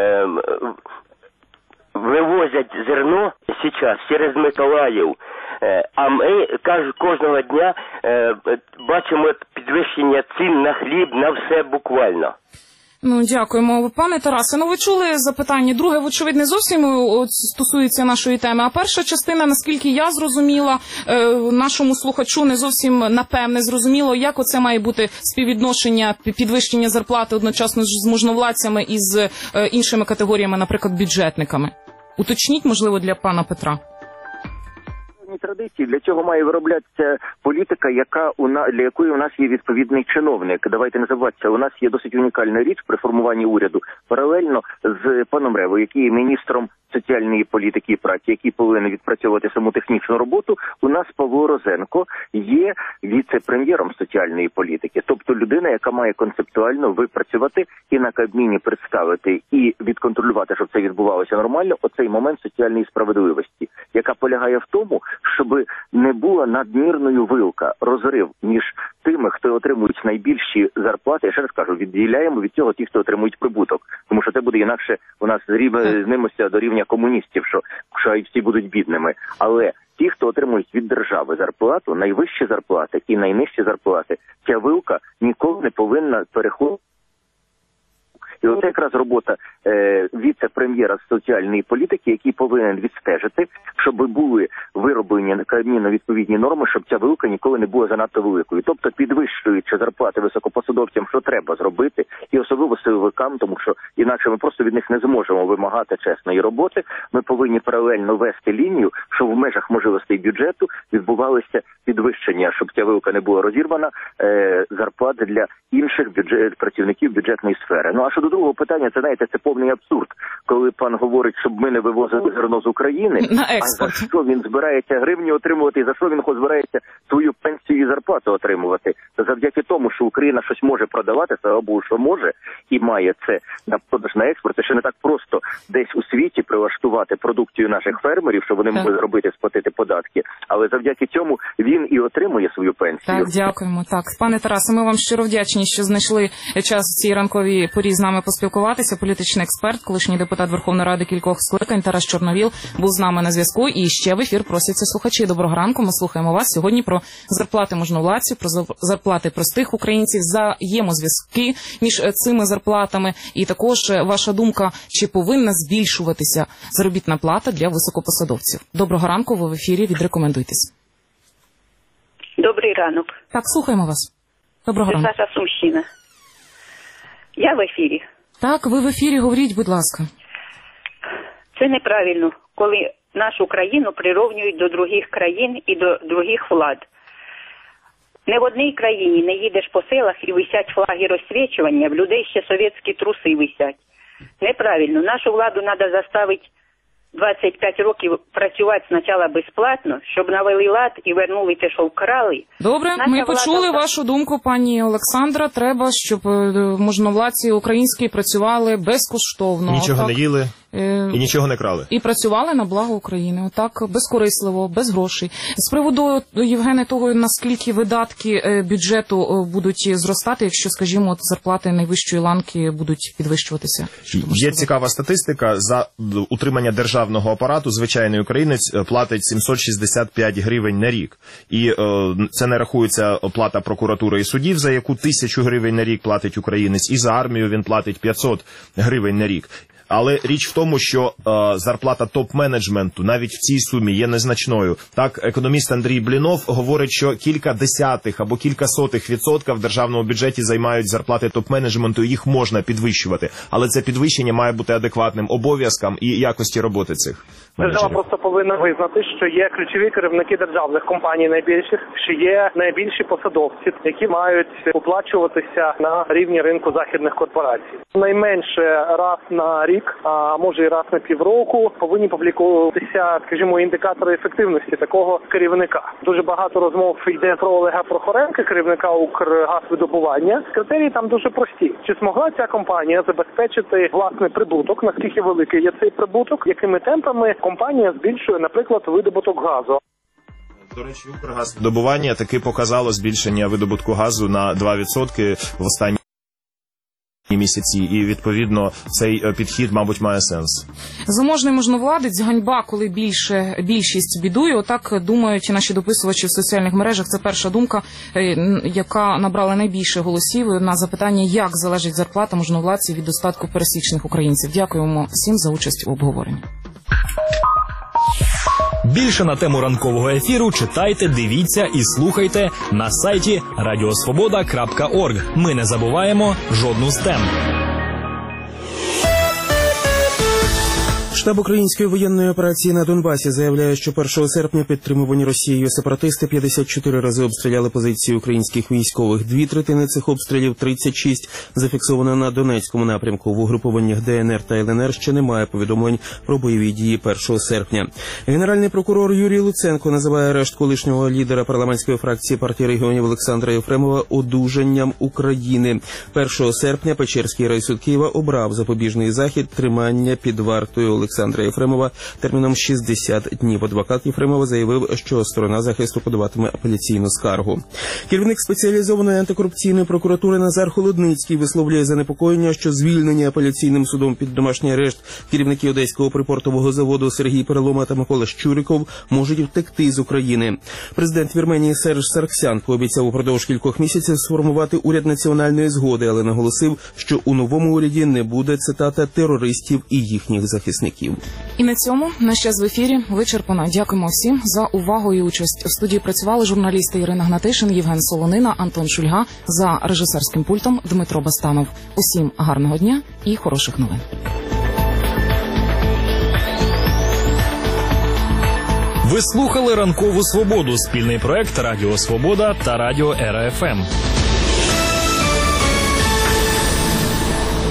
Speaker 21: вивозять зерно зараз через Миколаїв, а ми кожного дня бачимо підвищення цін на хліб, на все буквально.
Speaker 2: Ну, дякуємо. Пане Тарасе, ви чули запитання. Друге, вочевидь, не зовсім стосується нашої теми. А перша частина, наскільки я зрозуміла, нашому слухачу не зовсім, напевне, зрозуміло, як оце має бути співвідношення підвищення зарплати одночасно з можновладцями і з іншими категоріями, наприклад, бюджетниками. Уточніть, можливо, для пана Петра.
Speaker 20: Традиції, для цього має вироблятися політика, для якої у нас є відповідний чиновник. Давайте не забуватися, у нас є досить унікальна річ при формуванні уряду. Паралельно з паном Ревою, який є міністром соціальної політики і праці, який повинен відпрацьовувати саму технічну роботу, у нас Павло Розенко є віце-прем'єром соціальної політики. Тобто людина, яка має концептуально випрацювати і на Кабміні представити, і відконтролювати, щоб це відбувалося нормально, оцей момент соціальної справедливості. яка полягає в тому, щоб не була надмірною вилка, розрив між тими, хто отримують найбільші зарплати. Я ще раз кажу, відділяємо від цього ті, хто отримують прибуток. Тому що це буде інакше у нас знімемося до рівня комуністів, що всі будуть бідними. Але ті, хто отримують від держави зарплату, найвищі зарплати і найнижчі зарплати, ця вилка ніколи не повинна переходити. І от якраз робота віце-прем'єра з соціальної політики, який повинен відстежити, щоб були вироблені відповідні норми, щоб ця вилка ніколи не була занадто великою. Тобто підвищуючи зарплати високопосадовцям, що треба зробити, і особливо силовикам, тому що інакше ми просто від них не зможемо вимагати чесної роботи. Ми повинні паралельно вести лінію, щоб в межах можливостей бюджету відбувалося підвищення, щоб ця вилка не була розірвана, зарплати для інших працівників бюджетної сфери. Ну а щодо другого питання, це, знаєте, це повний абсурд, коли пан говорить, щоб ми не вивозили зерно з України, а за що він збирається гривні отримувати, і за що він збирається свою пенсію і зарплату отримувати. Та завдяки тому, що Україна щось може продавати, слава Богу, що може, і має це на продаж, на експорт, це ще не так просто десь у світі прилаштувати продукцію наших фермерів, щоб вони могли зробити, сплатити податки, але завдяки цьому він і отримує свою пенсію.
Speaker 2: Так, дякуємо. Так, пане Тарасе, ми вам щиро вдячні, що знайшли час в цій ранковій порі з нами поспілкуватися. Політичний експерт, колишній депутат Верховної Ради кількох скликань Тарас Чорновіл був з нами на зв'язку. І ще в ефір просяться слухачі. Доброго ранку. Ми слухаємо вас сьогодні про зарплати можновладців, про зарплати простих українців, взаємозв'язки між цими зарплатами. І також ваша думка, чи повинна збільшуватися заробітна плата для високопосадовців. Доброго ранку. Ви в ефірі. Відрекомендуйтесь.
Speaker 3: Добрий ранок.
Speaker 2: Так, слухаємо вас. Доброго ранку.
Speaker 3: Це Саша Сумщина. Я в ефірі.
Speaker 2: Так, ви в ефірі, говоріть, будь ласка.
Speaker 3: Це неправильно, коли нашу країну прирівнюють до других країн і до других влад. Не в одній країні не їдеш по селах і висять флаги розсвічування, в людей ще совєтські труси висять. Неправильно. Нашу владу треба заставити 25 років працювати спочатку безплатно, щоб навели лад і вернули те, що вкрали.
Speaker 2: Добре, ми почули вашу думку, пані Олександра. Треба, щоб можновладці українські працювали безкоштовно.
Speaker 18: Нічого не їли і нічого не крали. І
Speaker 2: працювали на благо України. Отак, безкорисливо, без грошей. З приводу, Євгене, того, наскільки видатки бюджету будуть зростати, якщо, скажімо, зарплати найвищої ланки будуть підвищуватися?
Speaker 18: Є цікава статистика. За утримання державного апарату звичайний українець платить 765 гривень на рік. І це не рахується оплата прокуратури і судів, за яку 1000 гривень на рік платить українець, і за армію він платить 500 гривень на рік. Але річ в тому, що зарплата топ-менеджменту навіть в цій сумі є незначною. Так, економіст Андрій Блінов говорить, що кілька десятих або кілька сотих відсотка в державному бюджеті займають зарплати топ-менеджменту, їх можна підвищувати. Але це підвищення має бути адекватним обов'язкам і якості роботи цих менеджерів.
Speaker 5: Держава просто повинна визнати, що є ключові керівники державних компаній найбільших, що є найбільші посадовці, які мають оплачуватися на рівні ринку західних корпорацій. Найменше раз на рік, а може і раз на півроку, повинні публікуватися, скажімо, індикатори ефективності такого керівника. Дуже багато розмов йде про Олега Прохоренка, керівника Укргазвидобування. Критерії там дуже прості. Чи змогла ця компанія забезпечити власний прибуток, наскільки великий є цей прибуток, якими темпами компанія збільшує, наприклад, видобуток газу.
Speaker 18: До речі, Укргазвидобування таки показало збільшення видобутку газу на 2% в останні місяці, і, відповідно, цей підхід, мабуть, має сенс.
Speaker 2: Заможний можновладець, ганьба, коли більшість бідує. Отак думають наші дописувачі в соціальних мережах. Це перша думка, яка набрала найбільше голосів на запитання, як залежить зарплата можновладців від достатку пересічних українців. Дякуємо всім за участь у обговоренні.
Speaker 1: Більше на тему ранкового ефіру читайте, дивіться і слухайте на сайті radiosvoboda.org. Ми не забуваємо жодну з тем.
Speaker 7: Штаб української воєнної операції на Донбасі заявляє, що 1 серпня підтримувані Росією сепаратисти 54 рази обстріляли позиції українських військових. 2/3 цих обстрілів, 36, зафіксовано на Донецькому напрямку. В угрупованнях ДНР та ЛНР ще немає повідомлень про бойові дії 1 серпня. Генеральний прокурор Юрій Луценко називає арешт колишнього лідера парламентської фракції партії регіонів Олександра Єфремова одужанням України. 1 серпня Печерський райсуд Києва обрав запобіжний захід тримання під вартою Олександра Олександра Єфремова терміном 60 днів. Адвокат Єфремова заявив, що сторона захисту подаватиме апеляційну скаргу. Керівник спеціалізованої антикорупційної прокуратури Назар Холодницький висловлює занепокоєння, що звільнені апеляційним судом під домашній арешт керівники Одеського припортового заводу Сергій Перелома та Микола Щуриков можуть втекти з України. Президент Вірменії Серж Сарксян пообіцяв упродовж кількох місяців сформувати уряд національної згоди, але наголосив, що у новому уряді не буде, цитата, терористів і їхніх захисників.
Speaker 2: І на цьому наш час в ефірі вичерпано. Дякуємо всім за увагу і участь. У студії працювали журналісти Ірина Гнатишин, Євген Солонина, Антон Шульга, за режисерським пультом Дмитро Бастанов. Усім гарного дня і хороших новин.
Speaker 1: Ви слухали «Ранкову свободу» – спільний проект Радіо Свобода та Радіо Ера ФМ.